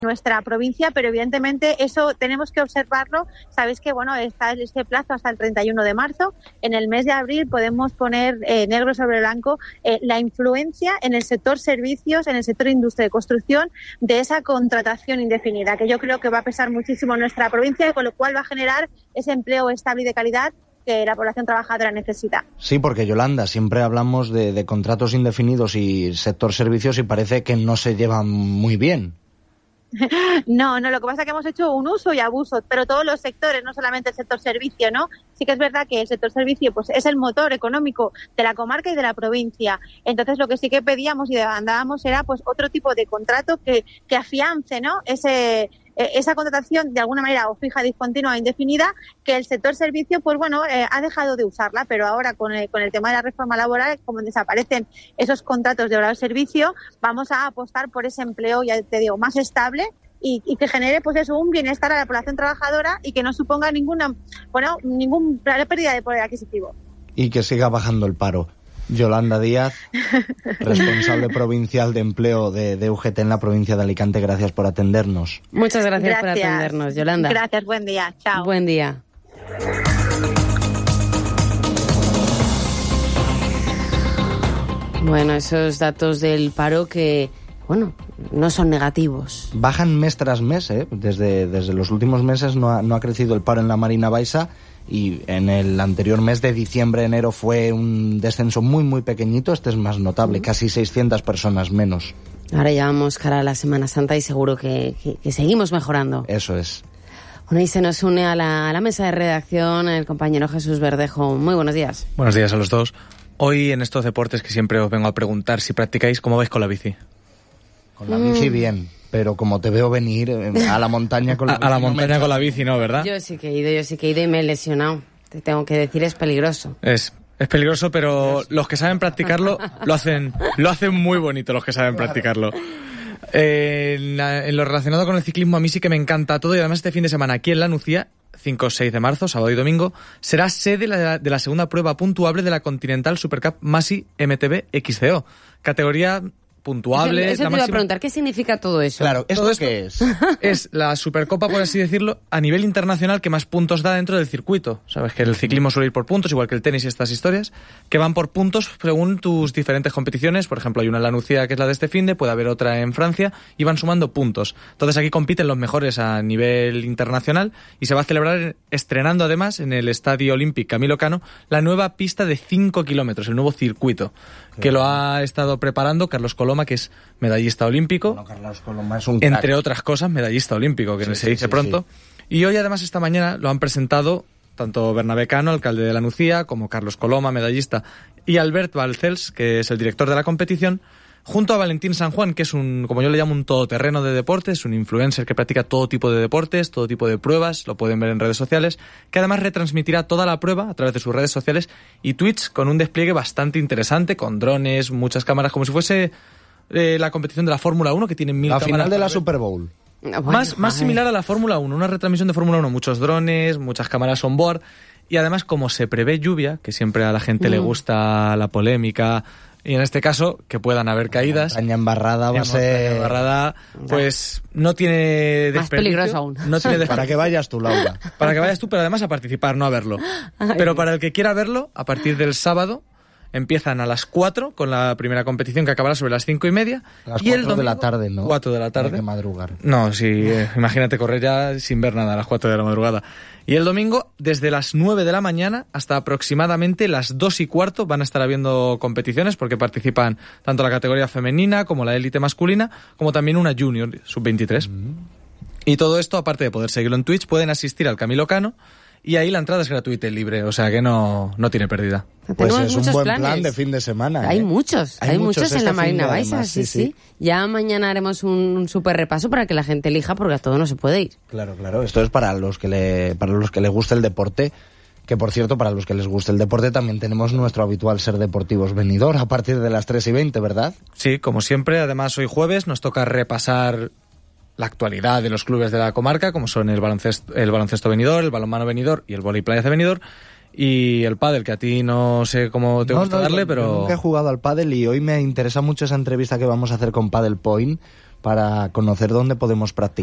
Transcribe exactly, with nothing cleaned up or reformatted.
nuestra provincia, pero evidentemente eso tenemos que observarlo. Sabéis que bueno, está este plazo hasta el treinta y uno de marzo. En el mes de abril podemos poner eh, negro sobre blanco eh, la influencia en el sector servicios, en el sector industria y construcción de esa contratación indefinida, que yo creo que va a pesar muchísimo en nuestra provincia, con lo cual va a generar ese empleo estable y de calidad que la población trabajadora necesita. Sí, porque Yolanda, siempre hablamos de, de contratos indefinidos y sector servicios y parece que no se llevan muy bien. No, no, lo que pasa es que hemos hecho un uso y abuso, pero todos los sectores, no solamente el sector servicio, ¿no? Sí que es verdad que el sector servicio pues es el motor económico de la comarca y de la provincia. Entonces lo que sí que pedíamos y demandábamos era pues otro tipo de contrato que, que afiance, ¿no? Ese esa contratación de alguna manera o fija, discontinua o indefinida, que el sector servicio pues bueno eh, ha dejado de usarla, pero ahora con el, con el tema de la reforma laboral, como desaparecen esos contratos de horario servicio, vamos a apostar por ese empleo, ya te digo, más estable y, y que genere pues eso, un bienestar a la población trabajadora y que no suponga ninguna bueno ninguna pérdida de poder adquisitivo. Y que siga bajando el paro. Yolanda Díaz, responsable provincial de empleo de, de U G T en la provincia de Alicante, gracias por atendernos. Muchas gracias, gracias por atendernos, Yolanda. Gracias, buen día, chao. Buen día. Bueno, esos datos del paro que, bueno, no son negativos. Bajan mes tras mes, ¿eh? Desde, desde los últimos meses no ha, no ha crecido el paro en la Marina Baixa. Y en el anterior mes de diciembre-enero fue un descenso muy, muy pequeñito. Este es más notable, uh-huh. Casi seiscientas personas menos. Ahora ya vamos cara a la Semana Santa y seguro que, que, que seguimos mejorando. Eso es. Bueno, y se nos une a la, a la mesa de redacción el compañero Jesús Verdejo. Muy buenos días. Buenos días a los dos. Hoy en estos deportes que siempre os vengo a preguntar si practicáis, ¿cómo vais con la bici? Con la bici mm. bien. Pero como te veo venir a la montaña con la bici... A la montaña con la bici, ¿no? ¿Verdad? Yo sí que he ido, yo sí que he ido y me he lesionado. Te tengo que decir, es peligroso. Es, es peligroso, pero los que saben practicarlo lo hacen, lo hacen muy bonito, los que saben claro. practicarlo. Eh, en, la, en lo relacionado con el ciclismo, a mí sí que me encanta todo. Y además este fin de semana aquí en La Nucía, cinco o seis de marzo, sábado y domingo, será sede la, de la segunda prueba puntuable de la Continental Supercup Masi M T B X C O. Categoría... puntuables. Eso, eso la te iba máxima... a preguntar, ¿qué significa todo eso? Claro, ¿esto todo qué es? Es la Supercopa, por así decirlo, a nivel internacional que más puntos da dentro del circuito. Sabes que el ciclismo suele ir por puntos, igual que el tenis y estas historias, que van por puntos según tus diferentes competiciones. Por ejemplo, hay una en La Nucía que es la de este finde, puede haber otra en Francia, y van sumando puntos. Entonces aquí compiten los mejores a nivel internacional y se va a celebrar estrenando además en el Estadio Olímpic Camilo Cano la nueva pista de cinco kilómetros, el nuevo circuito, que lo ha estado preparando Carlos Coloma, que es medallista olímpico, bueno, Carlos Coloma es un entre crack. otras cosas, medallista olímpico, que sí, se dice sí, pronto. Sí. Y hoy además esta mañana lo han presentado tanto Bernabé Cano, alcalde de La Nucía, como Carlos Coloma, medallista, y Albert Balcells, que es el director de la competición, junto a Valentín San Juan, que es un, como yo le llamo, un todoterreno de deportes, un influencer que practica todo tipo de deportes, todo tipo de pruebas, lo pueden ver en redes sociales, que además retransmitirá toda la prueba a través de sus redes sociales y Twitch con un despliegue bastante interesante, con drones, muchas cámaras, como si fuese eh, la competición de la Fórmula uno, que tiene mil la cámaras. La final de la Super Bowl. Bueno, más, más similar a la Fórmula uno, una retransmisión de Fórmula uno, muchos drones, muchas cámaras on board, y además como se prevé lluvia, que siempre a la gente mm. le gusta la polémica, y en este caso, que puedan haber caídas. Montaña embarrada va a ser... embarrada, pues no tiene más peligroso aún. No tiene para que vayas tú, Laura. Para que vayas tú, pero además a participar, no a verlo. Ay. Pero para el que quiera verlo, a partir del sábado, empiezan a las cuatro con la primera competición que acabará sobre las cinco y media. A las y el cuatro domingo, de la tarde, ¿no? cuatro de la tarde. Hay que madrugar. No, sí, eh, imagínate correr ya sin ver nada a las cuatro de la madrugada. Y el domingo, desde las nueve de la mañana hasta aproximadamente las dos y cuarto, van a estar habiendo competiciones porque participan tanto la categoría femenina como la élite masculina, como también una junior, sub veintitrés. Mm. Y todo esto, aparte de poder seguirlo en Twitch, pueden asistir al Camilo Cano. Y ahí la entrada es gratuita y libre, o sea que no, no tiene pérdida. Pues es un buen planes. plan de fin de semana. Hay ¿eh? muchos, hay, hay muchos, muchos en la Marina Baixa, sí, sí, sí. Ya mañana haremos un, un súper repaso para que la gente elija, porque a todo no se puede ir. Claro, claro, esto es para los que le, para los que les guste el deporte, que por cierto, para los que les guste el deporte también tenemos nuestro habitual Ser Deportivos venidor a partir de las tres y veinte, ¿verdad? Sí, como siempre, además hoy jueves nos toca repasar la actualidad de los clubes de la comarca, como son el baloncesto, el baloncesto venidor, el balonmano venidor y el vóley playa de venidor, y el pádel, que a ti no sé cómo te no, gusta no, darle, yo, pero... Yo nunca he jugado al pádel y hoy me interesa mucho esa entrevista que vamos a hacer con Padel Point, para conocer dónde podemos practicar